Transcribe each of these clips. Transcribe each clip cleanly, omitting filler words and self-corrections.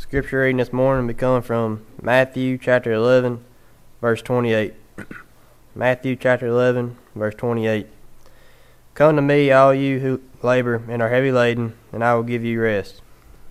Scripture reading this morning will be coming from Matthew chapter 11, verse 28. Matthew chapter 11, verse 28. Come to me, all you who labor and are heavy laden, and I will give you rest.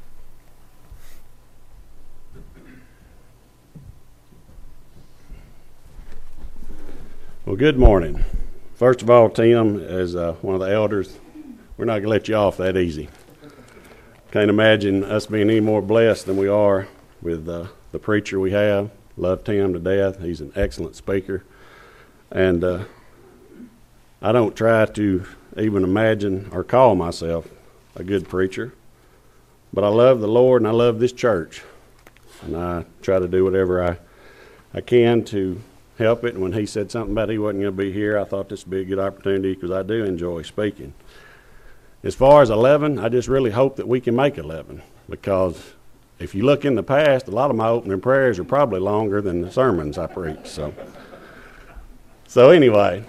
Well, good morning. First of all, Tim, as one of the elders, we're not going to let you off that easy. Can't imagine us being any more blessed than we are with the preacher we have. Love Tim to death. He's an excellent speaker. And I don't try to even imagine or call myself a good preacher. But I love the Lord and I love this church. And I try to do whatever I can to help it. And when he said something about he wasn't going to be here, I thought this would be a good opportunity because I do enjoy speaking. As far as 11, I just really hope that we can make 11 because if you look in the past, a lot of my opening prayers are probably longer than the sermons I preach. So anyway,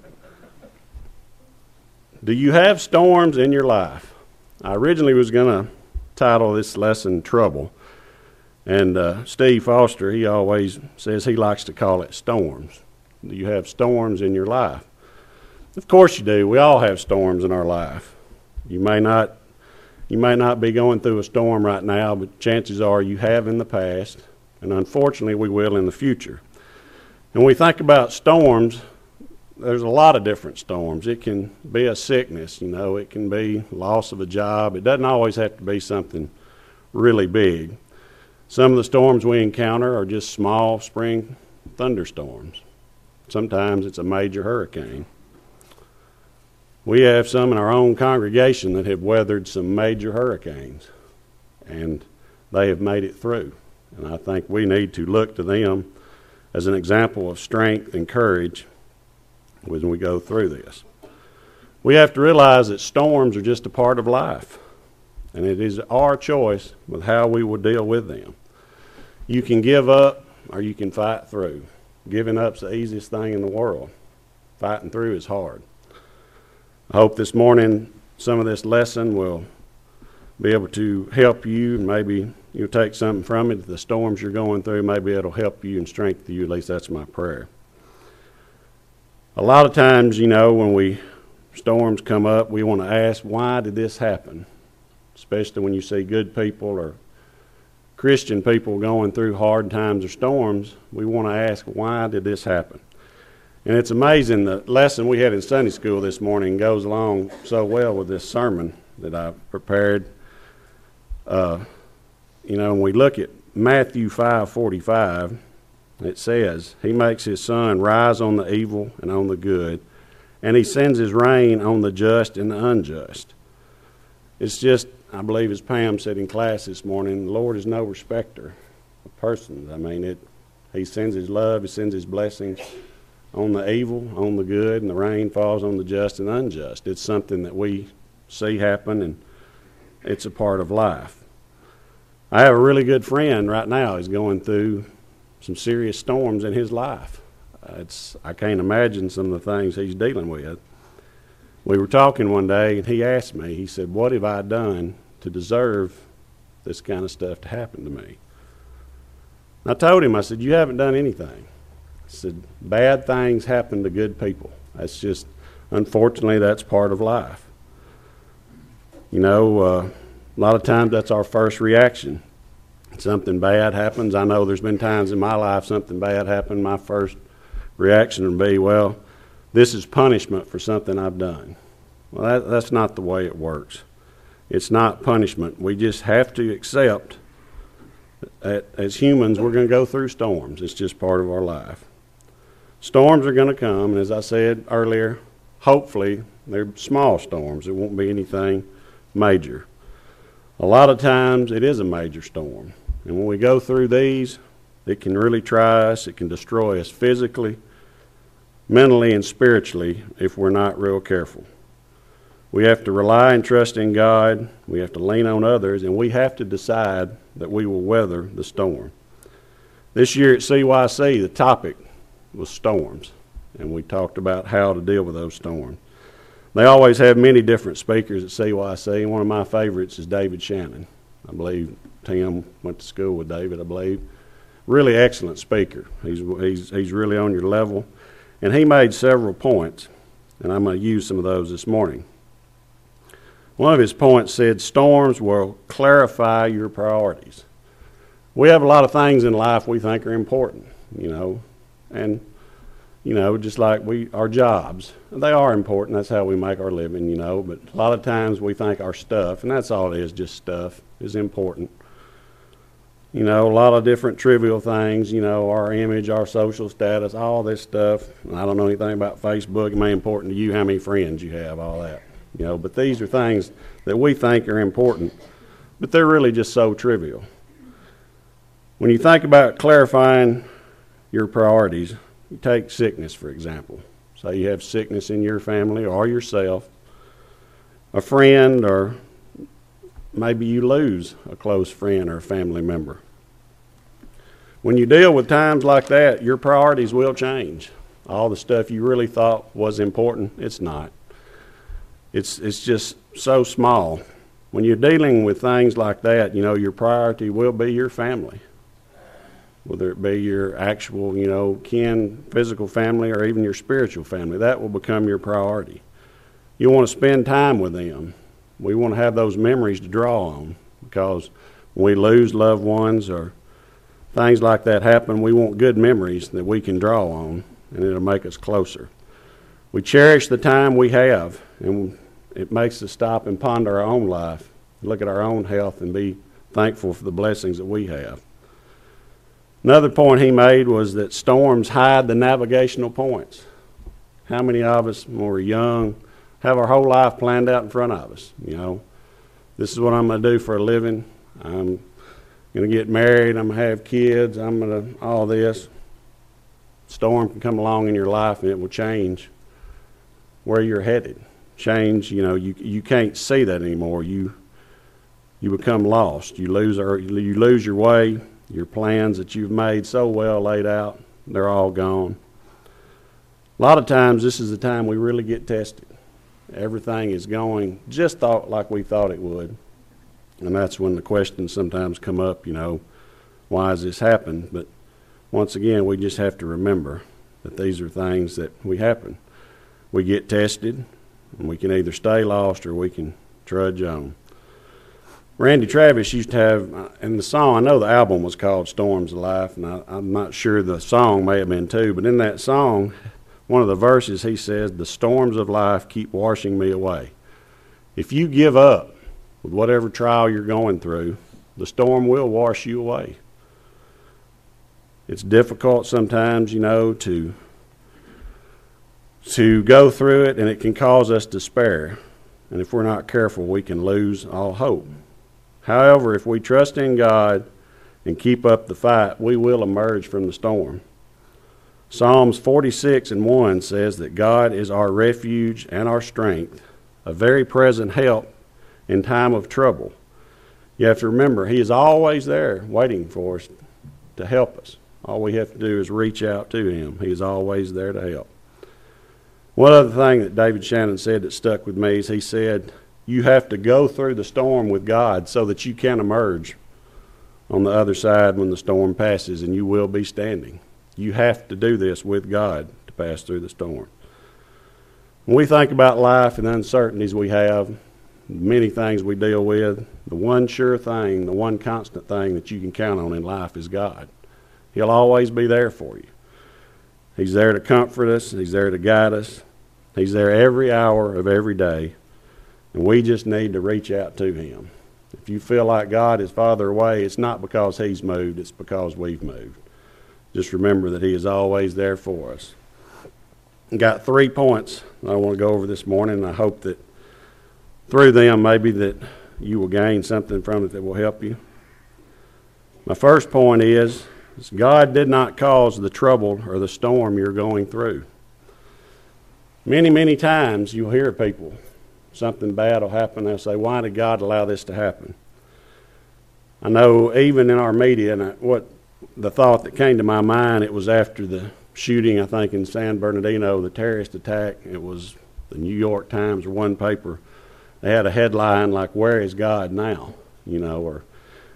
do you have storms in your life? I originally was going to title this lesson Trouble. And Steve Foster, he always says he likes to call it storms. Do you have storms in your life? Of course you do. We all have storms in our life. You may not be going through a storm right now, but chances are you have in the past, and unfortunately we will in the future. And when we think about storms, there's a lot of different storms. It can be a sickness, it can be loss of a job. It doesn't always have to be something really big. Some of the storms we encounter are just small spring thunderstorms. Sometimes it's a major hurricane. We have some in our own congregation that have weathered some major hurricanes, and they have made it through. And I think we need to look to them as an example of strength and courage when we go through this. We have to realize that storms are just a part of life, and it is our choice with how we will deal with them. You can give up or you can fight through. Giving up's the easiest thing in the world. Fighting through is hard. I hope this morning some of this lesson will be able to help you, and maybe you'll take something from it. The storms you're going through, maybe it'll help you and strengthen you. At least that's my prayer. A lot of times, when storms come up, we want to ask, why did this happen? Especially when you see good people or Christian people going through hard times or storms, we want to ask, why did this happen? And it's amazing, the lesson we had in Sunday school this morning goes along so well with this sermon that I've prepared. When we look at Matthew 5:45, it says, He makes His sun rise on the evil and on the good, and He sends His rain on the just and the unjust. It's just, I believe as Pam said in class this morning, the Lord is no respecter of persons. He sends His love, He sends His blessings on the evil, on the good, and the rain falls on the just and unjust. It's something that we see happen, and it's a part of life. I have a really good friend right now. He's going through some serious storms in his life. I can't imagine some of the things he's dealing with. We were talking one day, and he asked me, he said, what have I done to deserve this kind of stuff to happen to me? And I told him, I said, you haven't done anything. I said, bad things happen to good people. That's just, unfortunately, that's part of life. A lot of times that's our first reaction. Something bad happens. I know there's been times in my life something bad happened. My first reaction would be, well, this is punishment for something I've done. Well, that's not the way it works. It's not punishment. We just have to accept that as humans we're going to go through storms. It's just part of our life. Storms are going to come, and as I said earlier, hopefully they're small storms. It won't be anything major. A lot of times it is a major storm, and when we go through these, it can really try us. It can destroy us physically, mentally, and spiritually if we're not real careful. We have to rely and trust in God. We have to lean on others, and we have to decide that we will weather the storm. This year at CYC, the topic was storms, and we talked about how to deal with those storms. They always have many different speakers at CYC, and one of my favorites is David Shannon. I believe Tim went to school with David, I believe. Really excellent speaker. He's really on your level. And he made several points, and I'm going to use some of those this morning. One of his points said, storms will clarify your priorities. We have a lot of things in life we think are important, and, just like our jobs. They are important. That's how we make our living, but a lot of times we think our stuff, and that's all it is, just stuff, is important. A lot of different trivial things, our image, our social status, all this stuff. I don't know anything about Facebook. It may be important to you how many friends you have, all that. But these are things that we think are important, but they're really just so trivial. When you think about clarifying your priorities, you take sickness, for example. Say you have sickness in your family or yourself, a friend, or maybe you lose a close friend or a family member. When you deal with times like that, your priorities will change. All the stuff you really thought was important, it's not. It's just so small. When you're dealing with things like that, your priority will be your family. Whether it be your actual, kin, physical family, or even your spiritual family, that will become your priority. You want to spend time with them. We want to have those memories to draw on, because when we lose loved ones or things like that happen, we want good memories that we can draw on, and it'll make us closer. We cherish the time we have, and it makes us stop and ponder our own life, look at our own health, and be thankful for the blessings that we have. Another point he made was that storms hide the navigational points. How many of us, when we're young, have our whole life planned out in front of us? This is what I'm going to do for a living. I'm going to get married. I'm going to have kids. I'm going to all this. Storm can come along in your life, and it will change where you're headed. Change, you can't see that anymore. You become lost. You lose your way. Your plans that you've made so well laid out, they're all gone. A lot of times this is the time we really get tested. Everything is going just like we thought it would. And that's when the questions sometimes come up, why has this happened? But once again, we just have to remember that these are things that happen. We get tested, and we can either stay lost or we can trudge on. Randy Travis used to have, in the song, I know the album was called Storms of Life, and I'm not sure the song may have been too, but in that song, one of the verses he says, the storms of life keep washing me away. If you give up with whatever trial you're going through, the storm will wash you away. It's difficult sometimes, to go through it, and it can cause us despair. And if we're not careful, we can lose all hope. However, if we trust in God and keep up the fight, we will emerge from the storm. Psalms 46:1 says that God is our refuge and our strength, a very present help in time of trouble. You have to remember, He is always there waiting for us to help us. All we have to do is reach out to Him. He is always there to help. One other thing that David Shannon said that stuck with me is he said, you have to go through the storm with God so that you can emerge on the other side when the storm passes, and you will be standing. You have to do this with God to pass through the storm. When we think about life and the uncertainties we have, many things we deal with, the one sure thing, the one constant thing that you can count on in life is God. He'll always be there for you. He's there to comfort us. He's there to guide us. He's there every hour of every day. And we just need to reach out to Him. If you feel like God is farther away, it's not because He's moved, it's because we've moved. Just remember that He is always there for us. I've got 3 points that I want to go over this morning, and I hope that through them maybe that you will gain something from it that will help you. My first point is God did not cause the trouble or the storm you're going through. Many, many times you'll hear people, something bad will happen, they'll say, why did God allow this to happen? I know even in our media, and what the thought that came to my mind, it was after the shooting, I think, in San Bernardino, the terrorist attack. It was the New York Times or one paper. They had a headline like, where is God now? Or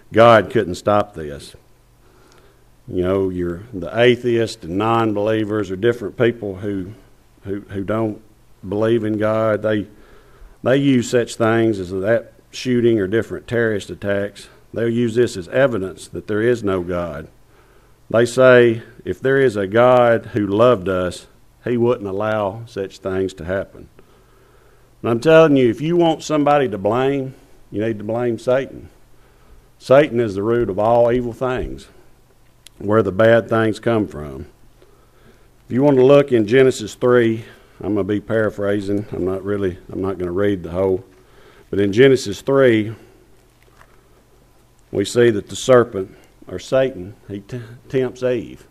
God couldn't stop this. You know, the atheists and non-believers are different people who don't believe in God. They use such things as that shooting or different terrorist attacks. They'll use this as evidence that there is no God. They say if there is a God who loved us, he wouldn't allow such things to happen. And I'm telling you, if you want somebody to blame, you need to blame Satan. Satan is the root of all evil things, where the bad things come from. If you want to look in Genesis 3, I'm going to be paraphrasing. I'm not going to read the whole. But in Genesis 3, we see that the serpent, or Satan, he tempts Eve.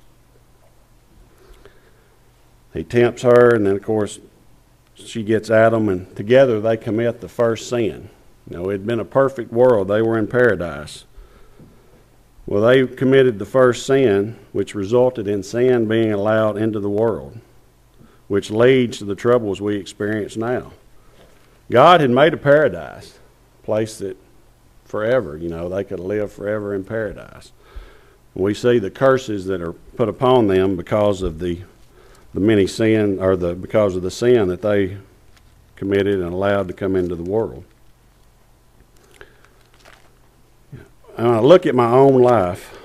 He tempts her, and then, of course, she gets Adam, and together they commit the first sin. You know, it had been a perfect world. They were in paradise. Well, they committed the first sin, which resulted in sin being allowed into the world, which leads to the troubles we experience now. God had made a paradise, a place that forever, you know, they could live forever in paradise. We see the curses that are put upon them because of the many sin, or because of the sin that they committed and allowed to come into the world. When I look at my own life,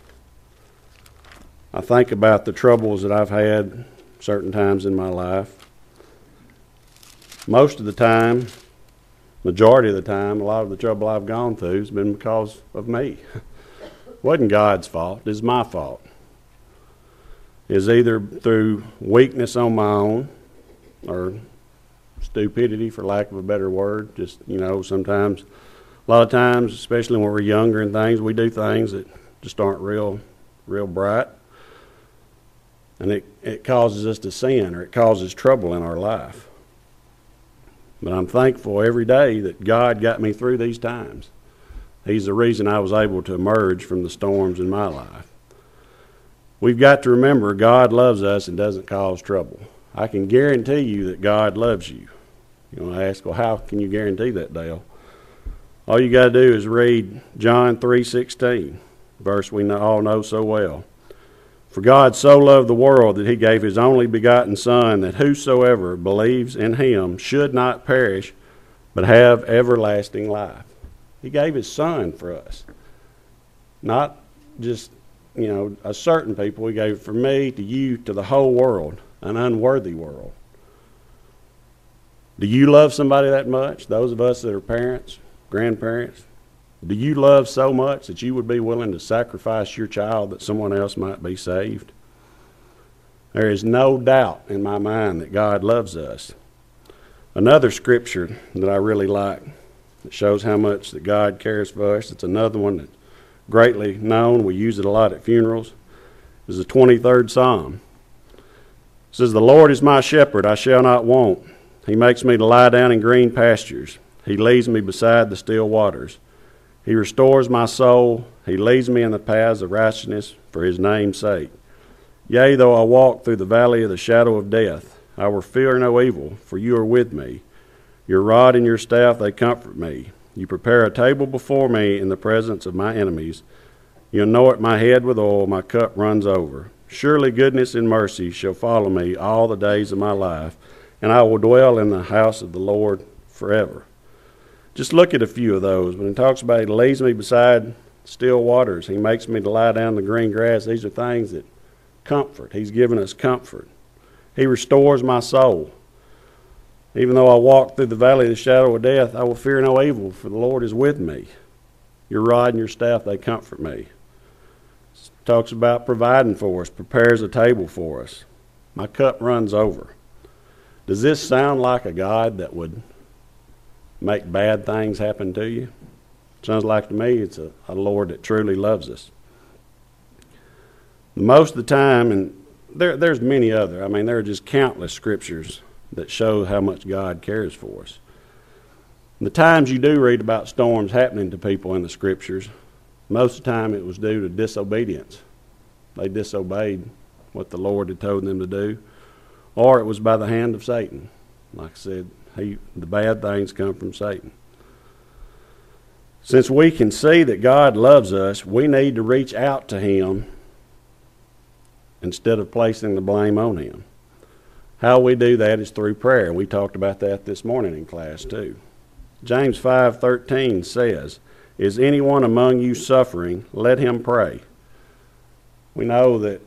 I think about the troubles that I've had certain times in my life. Most of the time, majority of the time, a lot of the trouble I've gone through has been because of me. It wasn't God's fault. It's my fault. It's either through weakness on my own or stupidity, for lack of a better word. Just, you know, sometimes, a lot of times, especially when we're younger and things, we do things that just aren't real bright. And it causes us to sin, or it causes trouble in our life. But I'm thankful every day that God got me through these times. He's the reason I was able to emerge from the storms in my life. We've got to remember God loves us and doesn't cause trouble. I can guarantee you that God loves you. You want to ask, well, how can you guarantee that, Dale? All you got to do is read John 3:16, verse we all know so well. For God so loved the world that he gave his only begotten Son, that whosoever believes in him should not perish, but have everlasting life. He gave his Son for us. Not just, you know, a certain people. He gave it for me, to you, to the whole world, an unworthy world. Do you love somebody that much? Those of us that are parents, grandparents, do you love so much that you would be willing to sacrifice your child that someone else might be saved? There is no doubt in my mind that God loves us. Another scripture that I really like that shows how much that God cares for us, it's another one that's greatly known. We use it a lot at funerals. Is the 23rd Psalm. It says, the Lord is my shepherd, I shall not want. He makes me to lie down in green pastures. He leads me beside the still waters. He restores my soul. He leads me in the paths of righteousness for his name's sake. Yea, though I walk through the valley of the shadow of death, I will fear no evil, for you are with me. Your rod and your staff, they comfort me. You prepare a table before me in the presence of my enemies. You anoint my head with oil, my cup runs over. Surely goodness and mercy shall follow me all the days of my life, and I will dwell in the house of the Lord forever. Just look at a few of those. When he talks about he leads me beside still waters, he makes me to lie down in the green grass. These are things that comfort. He's given us comfort. He restores my soul. Even though I walk through the valley of the shadow of death, I will fear no evil, for the Lord is with me. Your rod and your staff, they comfort me. It talks about providing for us, prepares a table for us. My cup runs over. Does this sound like a God that would make bad things happen to you? Sounds like to me it's a Lord that truly loves us. Most of the time, and there's many other, there are just countless scriptures that show how much God cares for us. The times you do read about storms happening to people in the scriptures, most of the time it was due to disobedience. They disobeyed what the Lord had told them to do, or it was by the hand of Satan. Like I said, the bad things come from Satan. Since we can see that God loves us, we need to reach out to Him instead of placing the blame on Him. How we do that is through prayer. We talked about that this morning in class too. James 5:13 says, "Is anyone among you suffering? Let him pray." We know that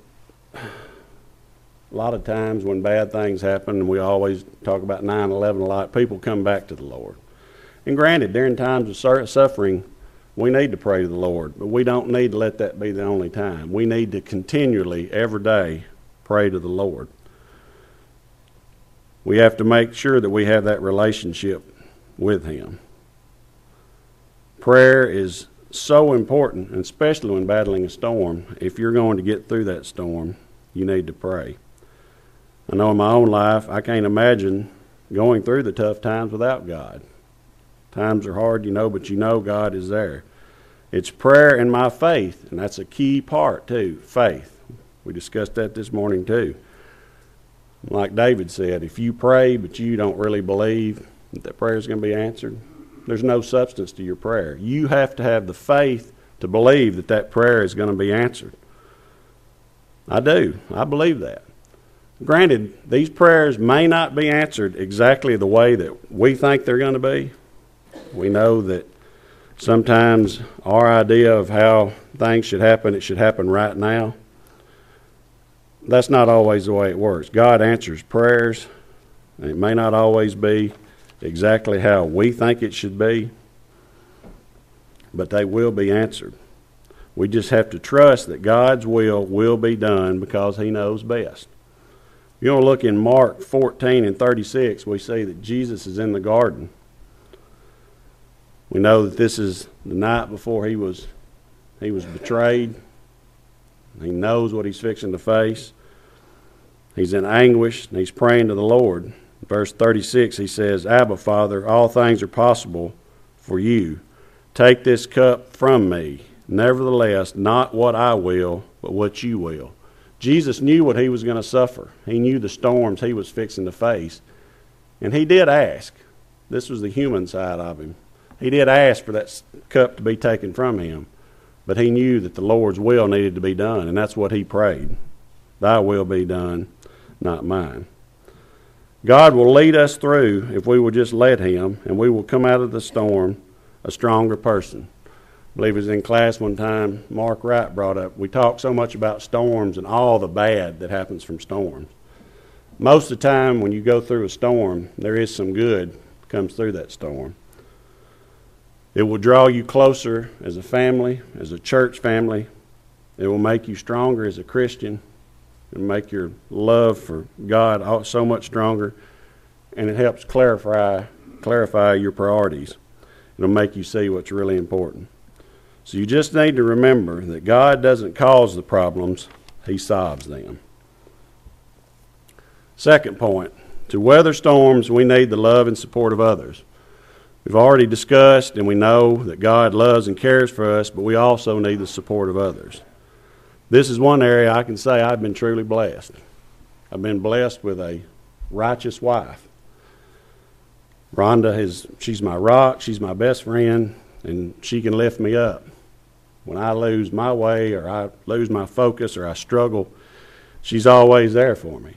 a lot of times when bad things happen, and we always talk about 9/11 a lot, people come back to the Lord. And granted, during times of suffering, we need to pray to the Lord, but we don't need to let that be the only time. We need to continually, every day, pray to the Lord. We have to make sure that we have that relationship with Him. Prayer is so important, and especially when battling a storm. If you're going to get through that storm, you need to pray. I know in my own life, I can't imagine going through the tough times without God. Times are hard, but you know God is there. It's prayer and my faith, and that's a key part too, faith. We discussed that this morning too. Like David said, if you pray but you don't really believe that prayer is going to be answered, there's no substance to your prayer. You have to have the faith to believe that that prayer is going to be answered. I do. I believe that. Granted, these prayers may not be answered exactly the way that we think they're going to be. We know that sometimes our idea of how things should happen, it should happen right now. That's not always the way it works. God answers prayers, and it may not always be exactly how we think it should be, but they will be answered. We just have to trust that God's will be done because He knows best. If you want to look in Mark 14:36, we see that Jesus is in the garden. We know that this is the night before he was betrayed. He knows what he's fixing to face. He's in anguish, and he's praying to the Lord. Verse 36, he says, "Abba, Father, all things are possible for you. Take this cup from me. Nevertheless, not what I will, but what you will." Jesus knew what he was going to suffer. He knew the storms he was fixing to face. And he did ask. This was the human side of him. He did ask for that cup to be taken from him. But he knew that the Lord's will needed to be done, and that's what he prayed. Thy will be done, not mine. God will lead us through if we will just let Him, and we will come out of the storm a stronger person. I believe it was in class one time, Mark Wright brought up, we talk so much about storms and all the bad that happens from storms. Most of the time when you go through a storm, there is some good that comes through that storm. It will draw you closer as a family, as a church family. It will make you stronger as a Christian. It will make your love for God so much stronger. And it helps clarify your priorities. It will make you see what's really important. So you just need to remember that God doesn't cause the problems, He solves them. Second point, to weather storms, we need the love and support of others. We've already discussed and we know that God loves and cares for us, but we also need the support of others. This is one area I can say I've been truly blessed. I've been blessed with a righteous wife. Rhonda, she's my rock, she's my best friend, and she can lift me up. When I lose my way or I lose my focus or I struggle, she's always there for me.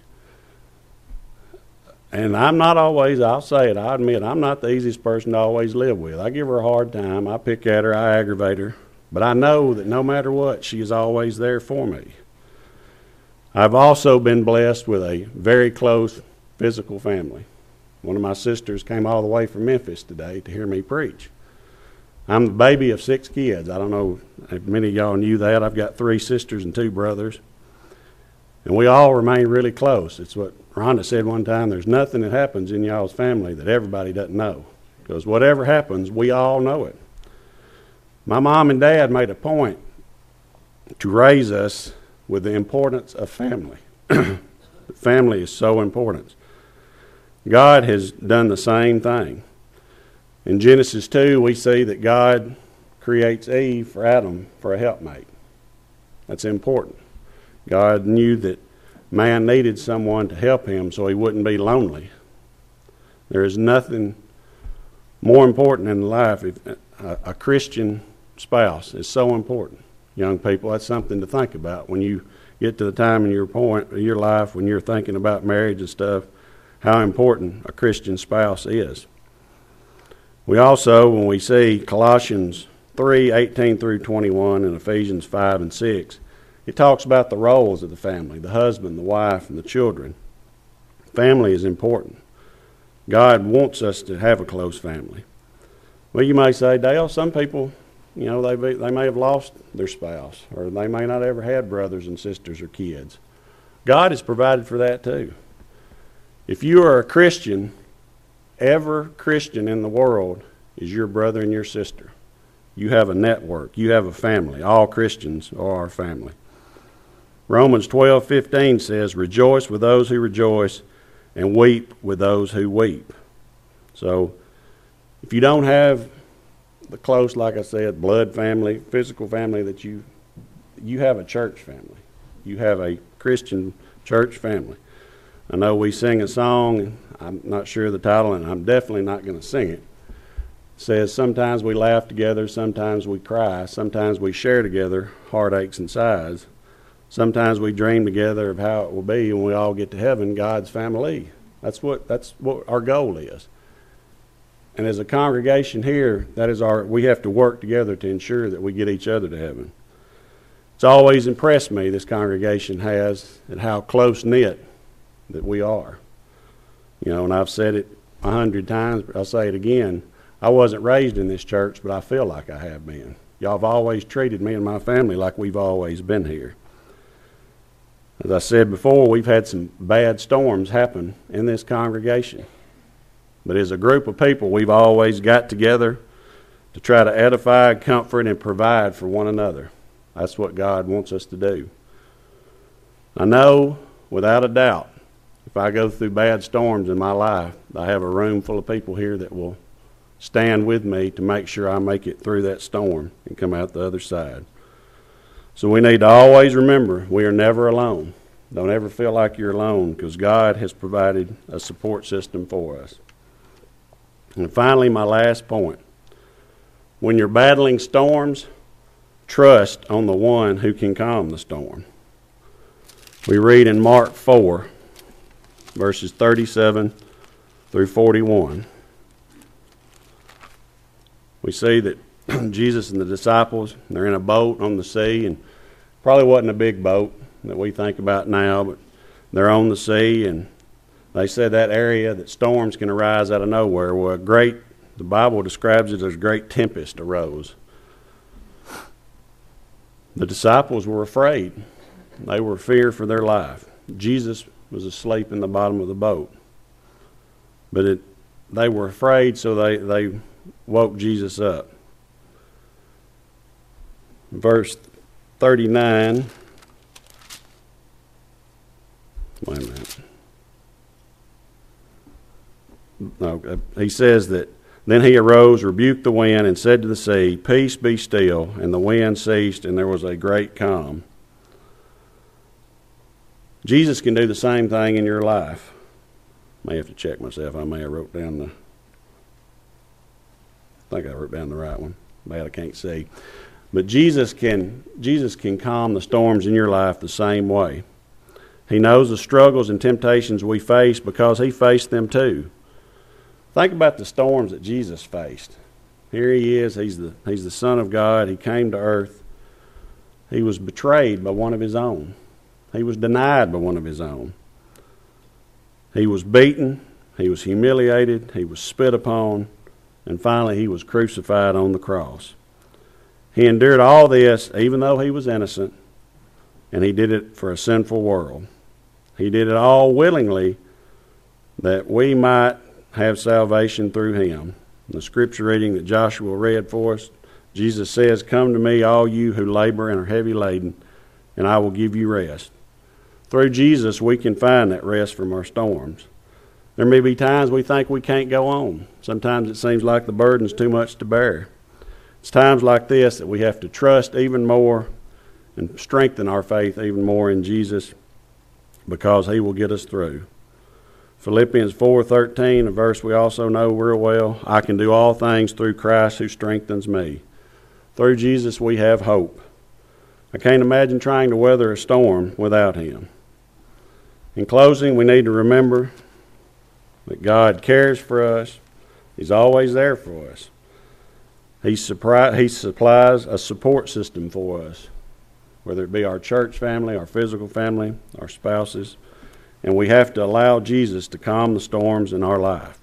And I'm not always, I'll say it, I admit, I'm not the easiest person to always live with. I give her a hard time, I pick at her, I aggravate her. But I know that no matter what, she is always there for me. I've also been blessed with a very close physical family. One of my sisters came all the way from Memphis today to hear me preach. I'm the baby of 6 kids. I don't know if many of y'all knew that. I've got 3 sisters and 2 brothers. And we all remain really close. It's what Rhonda said one time, there's nothing that happens in y'all's family that everybody doesn't know. Because whatever happens, we all know it. My mom and dad made a point to raise us with the importance of family. Family is so important. God has done the same thing. In Genesis 2, we see that God creates Eve for Adam for a helpmate. That's important. God knew that man needed someone to help him so he wouldn't be lonely. There is nothing more important in life a Christian spouse is so important. Young people, that's something to think about when you get to the time in your point of your life when you're thinking about marriage and stuff, how important a Christian spouse is. We also, when we see Colossians 3:18 through 21 and Ephesians 5 and 6, it talks about the roles of the family, the husband, the wife, and the children. Family is important. God wants us to have a close family. Well, you may say, Dale, some people, they may have lost their spouse, or they may not ever had brothers and sisters or kids. God has provided for that too. If you are a Christian, every Christian in the world is your brother and your sister. You have a network. You have a family. All Christians are our family. Romans 12:15 says, rejoice with those who rejoice and weep with those who weep. So if you don't have the close, like I said, blood family, physical family that you have a church family. You have a Christian church family. I know we sing a song, and I'm not sure of the title, and I'm definitely not going to sing it. It says, sometimes we laugh together, sometimes we cry, sometimes we share together heartaches and sighs. Sometimes we dream together of how it will be when we all get to heaven, God's family. That's what our goal is. And as a congregation here, we have to work together to ensure that we get each other to heaven. It's always impressed me, this congregation has, and how close-knit that we are. And I've said it 100 times, but I'll say it again. I wasn't raised in this church, but I feel like I have been. Y'all have always treated me and my family like we've always been here. As I said before, we've had some bad storms happen in this congregation. But as a group of people, we've always got together to try to edify, comfort, and provide for one another. That's what God wants us to do. I know, without a doubt, if I go through bad storms in my life, I have a room full of people here that will stand with me to make sure I make it through that storm and come out the other side. So we need to always remember we are never alone. Don't ever feel like you're alone, because God has provided a support system for us. And finally, my last point. When you're battling storms, trust on the one who can calm the storm. We read in Mark 4, verses 37 through 41. We see that Jesus and the disciples, they're in a boat on the sea, and probably wasn't a big boat that we think about now, but they're on the sea, and they said that area that storms can arise out of nowhere. Well, the Bible describes it as a great tempest arose. The disciples were afraid. They were feared for their life. Jesus was asleep in the bottom of the boat. But they were afraid, so they woke Jesus up. Verse 39. Wait a minute. No, he says that, then he arose, rebuked the wind, and said to the sea, peace, be still. And the wind ceased, and there was a great calm. Jesus can do the same thing in your life. I may have to check myself. I may have wrote down I think I wrote down the right one. Bad, I can't see. But Jesus can calm the storms in your life the same way. He knows the struggles and temptations we face because he faced them too. Think about the storms that Jesus faced. Here he is. He's the Son of God. He came to earth. He was betrayed by one of his own. He was denied by one of his own. He was beaten. He was humiliated. He was spit upon. And finally, he was crucified on the cross. He endured all this even though he was innocent, and he did it for a sinful world. He did it all willingly that we might have salvation through him. In the scripture reading that Joshua read for us, Jesus says, come to me, all you who labor and are heavy laden, and I will give you rest. Through Jesus, we can find that rest from our storms. There may be times we think we can't go on. Sometimes it seems like the burden's too much to bear. It's times like this that we have to trust even more and strengthen our faith even more in Jesus, because he will get us through. Philippians 4:13, a verse we also know real well. I can do all things through Christ who strengthens me. Through Jesus we have hope. I can't imagine trying to weather a storm without him. In closing, we need to remember that God cares for us. He's always there for us. He supplies a support system for us, whether it be our church family, our physical family, our spouses. And we have to allow Jesus to calm the storms in our life.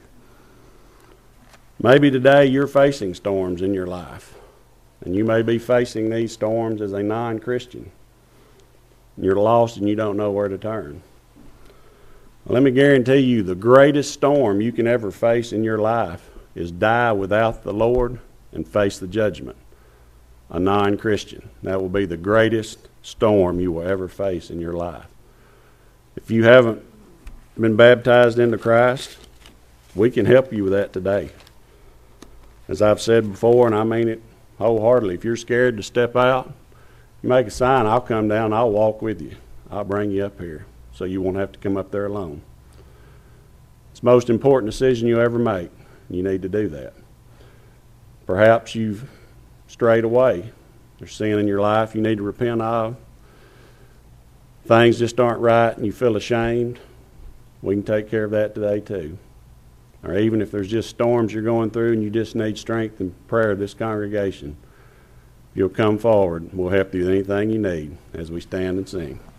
Maybe today you're facing storms in your life, and you may be facing these storms as a non-Christian. You're lost and you don't know where to turn. Let me guarantee you the greatest storm you can ever face in your life is die without the Lord and face the judgment. A non-Christian. That will be the greatest storm you will ever face in your life. If you haven't been baptized into Christ, we can help you with that today. As I've said before, and I mean it wholeheartedly, if you're scared to step out, you make a sign, I'll come down, I'll walk with you. I'll bring you up here so you won't have to come up there alone. It's the most important decision you ever make. You need to do that. Perhaps you've strayed away. There's sin in your life you need to repent of. Things just aren't right and you feel ashamed. We can take care of that today too. Or even if there's just storms you're going through and you just need strength and prayer of this congregation, you'll come forward. We'll help you with anything you need as we stand and sing.